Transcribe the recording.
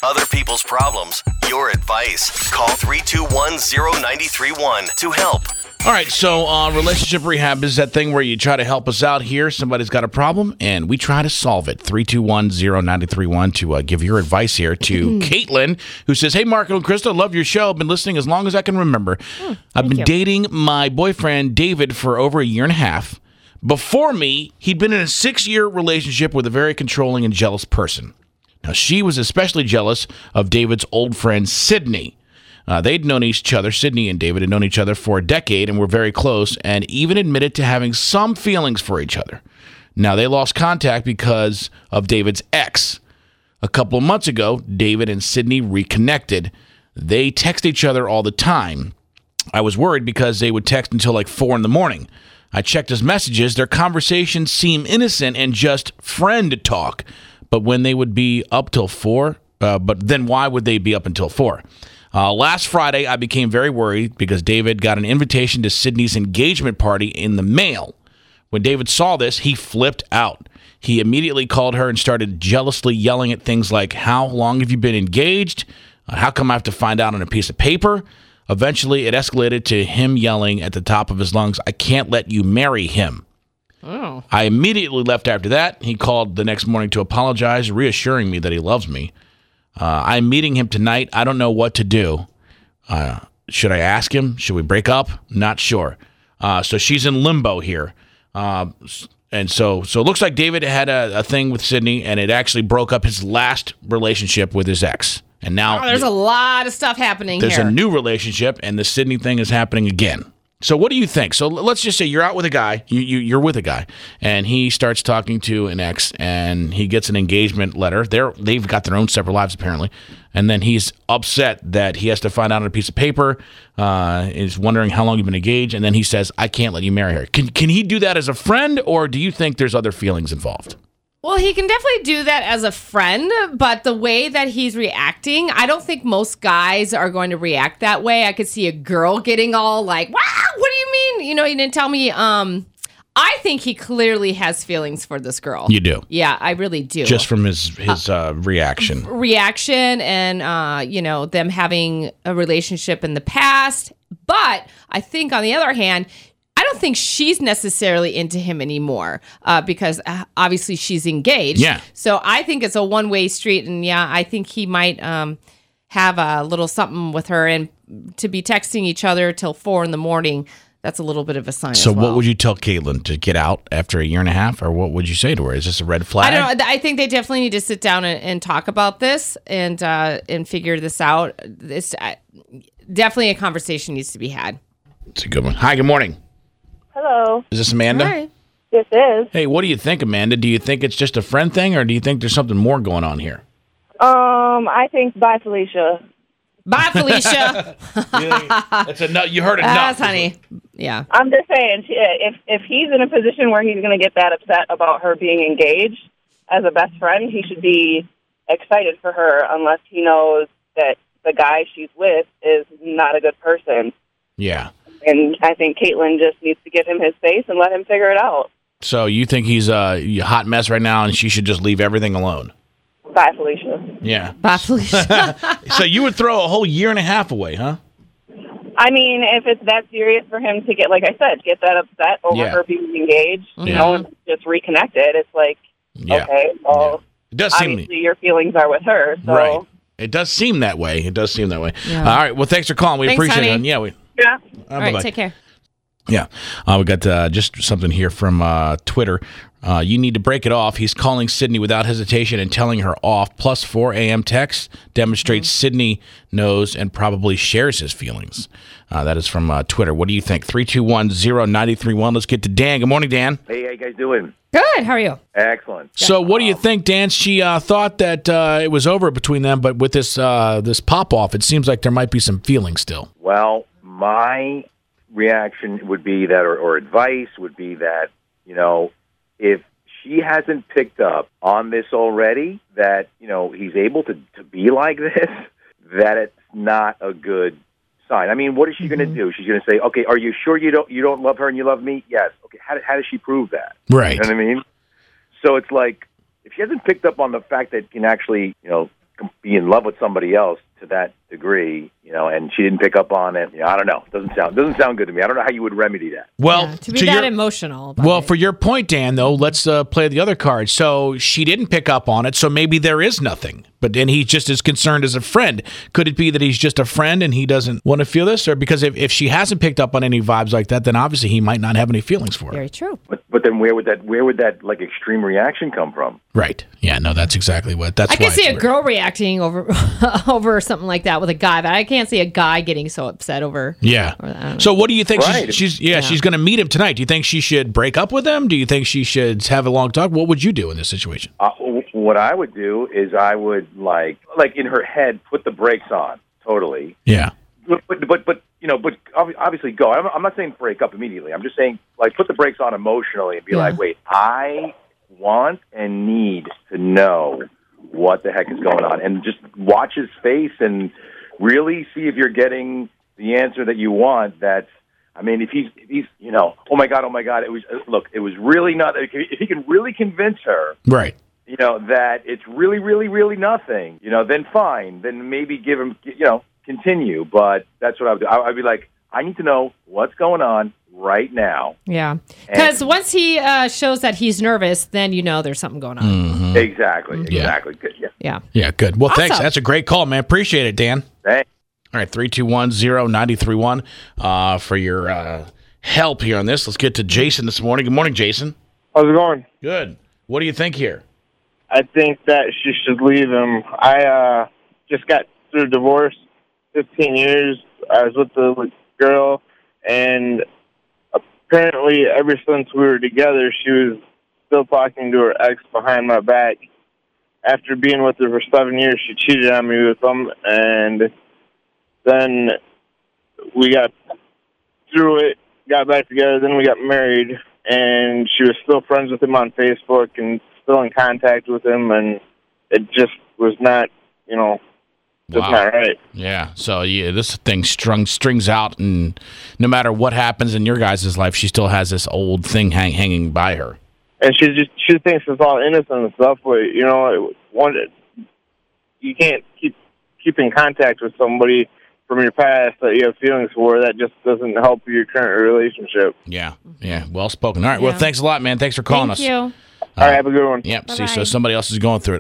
Other people's problems, your advice. Call 321-0931 to help. All right, so relationship rehab is that thing where you try to help us out here. Somebody's got a problem, and we try to solve it. 321-0931 to give your advice here to Caitlin, who says, hey, Mark and Krista, love your show. I've been listening as long as I can remember. I've been dating my boyfriend, David, for over a year and a half. Before me, he'd been in a 6-year relationship with a very controlling and jealous person. Now, she was especially jealous of David's old friend, Sydney. They'd known each other, Sydney and David had known each other for a decade and were very close and even admitted to having some feelings for each other. Now, they lost contact because of David's ex. A couple of months ago, David and Sydney reconnected. They text each other all the time. I was worried because they would text until like 4 in the morning. I checked his messages. Their conversations seem innocent and just friend talk. But when they would be up till 4, but then why would they be up until 4? Last Friday, I became very worried because David got an invitation to Sydney's engagement party in the mail. When David saw this, he flipped out. He immediately called her and started jealously yelling at things like, how long have you been engaged? How come I have to find out on a piece of paper? Eventually, it escalated to him yelling at the top of his lungs, I can't let you marry him. Oh. I immediately left after that. He called the next morning to apologize, reassuring me that he loves me. I'm meeting him tonight. I don't know what to do. Should I ask him? Should we break up? Not sure. So she's in limbo here. And so it looks like David had a thing with Sydney, and it actually broke up his last relationship with his ex. And now there's a lot of stuff happening here. There's a new relationship, and the Sydney thing is happening again. So what do you think? So let's just say you're out with a guy, you're with a guy, and he starts talking to an ex, and he gets an engagement letter. They've got their own separate lives, apparently. And then he's upset that he has to find out on a piece of paper, is wondering how long you've been engaged, and then he says, I can't let you marry her. Can he do that as a friend, or do you think there's other feelings involved? Well, he can definitely do that as a friend, but the way that he's reacting, I don't think most guys are going to react that way. I could see a girl getting all like, wow, what do you mean? You didn't tell me. I think he clearly has feelings for this girl. You do? Yeah, I really do. Just from his reaction. Reaction and, them having a relationship in the past. But I think, on the other hand, I don't think she's necessarily into him anymore because obviously she's engaged. Yeah. So I think it's a one-way street. And yeah, I think he might have a little something with her. And to be texting each other till 4 in the morning, that's a little bit of a sign So as well. What would you tell Caitlin, to get out after a year and a half? Or what would you say to her? Is this a red flag? I don't know. I think they definitely need to sit down and talk about this and figure this out. It's definitely a conversation needs to be had. It's a good one. Hi, good morning. Hello. Is this Amanda? Hi. This is. Hey, what do you think, Amanda? Do you think it's just a friend thing, or do you think there's something more going on here? I think bye, Felicia. Bye, Felicia. That's enough. You heard enough. That's honey. Yeah. I'm just saying, if he's in a position where he's going to get that upset about her being engaged as a best friend, he should be excited for her unless he knows that the guy she's with is not a good person. Yeah. And I think Caitlin just needs to give him his space and let him figure it out. So you think he's a hot mess right now, and she should just leave everything alone? Bye, Felicia. Yeah. Bye, Felicia. So you would throw a whole year and a half away, huh? I mean, if it's that serious for him to get, like I said, get that upset over her being engaged, and just reconnected, it's like, okay, well, it does obviously your feelings are with her. So. Right. It does seem that way. Yeah. All right. Well, thanks for calling. We appreciate it. Yeah. Yeah. All right. Take care. Yeah. We got just something here from Twitter. You need to break it off. He's calling Sydney without hesitation and telling her off. Plus 4 a.m. text demonstrates Sydney knows and probably shares his feelings. That is from Twitter. What do you think? 321-0931. Let's get to Dan. Good morning, Dan. Hey, how you guys doing? Good. How are you? Excellent. So what do you think, Dan? She thought that it was over between them, but with this pop-off, it seems like there might be some feelings still. Well, my reaction would be that, or advice would be that, if she hasn't picked up on this already, that, he's able to be like this, that it's not a good sign. I mean, what is she going to do? She's going to say, okay, are you sure you don't love her and you love me? Yes. Okay, how does she prove that? Right. You know what I mean? So it's like, if she hasn't picked up on the fact that can actually, be in love with somebody else to that degree, and she didn't pick up on it. I don't know. Doesn't sound good to me. I don't know how you would remedy that. Well, to be that emotional. Well, for your point, Dan, though, let's play the other card. So she didn't pick up on it, so maybe there is nothing. But then he's just as concerned as a friend. Could it be that he's just a friend and he doesn't want to feel this? Or because if she hasn't picked up on any vibes like that, then obviously he might not have any feelings for her. Very true. But then where would that like extreme reaction come from? Right. Yeah. No, that's exactly what. That's. I can see a girl reacting over something like that with a guy, but I can't see a guy getting so upset over. Yeah. That. So what do you think? Right. She's going to meet him tonight. Do you think she should break up with him? Do you think she should have a long talk? What would you do in this situation? What I would do is I would like in her head put the brakes on totally. Yeah. But obviously go. I'm not saying break up immediately. I'm just saying like put the brakes on emotionally and be like, wait, I want and need to know what the heck is going on, and just watch his face and really see if you're getting the answer that you want. That's, I mean, if he's oh my god, it was really not. If he can really convince her, right. That it's really, really, really nothing, then fine. Then maybe give him, continue. But that's what I would do. I'd be like, I need to know what's going on right now. Yeah. Because once he shows that he's nervous, then there's something going on. Mm-hmm. Exactly. Good. Yeah. Yeah, good. Well, Awesome. Thanks. That's a great call, man. Appreciate it, Dan. Thanks. All right, 321-0931 for your help here on this. Let's get to Jason this morning. Good morning, Jason. How's it going? Good. What do you think here? I think that she should leave him. I just got through a divorce, 15 years. I was with the girl, and apparently ever since we were together, she was still talking to her ex behind my back. After being with her for 7 years, she cheated on me with him, and then we got through it, got back together, then we got married, and she was still friends with him on Facebook and still in contact with him, and it just was not, just not right. Yeah. So this thing strings out, and no matter what happens in your guys' life, she still has this old thing hanging by her. And she thinks it's all innocent and stuff, but you can't keep in contact with somebody from your past that you have feelings for. That just doesn't help your current relationship. Yeah. Well spoken. All right. Well, thanks a lot, man. Thanks for calling us. Thank you. All right, have a good one. Yep. Bye-bye. See, so somebody else is going through it.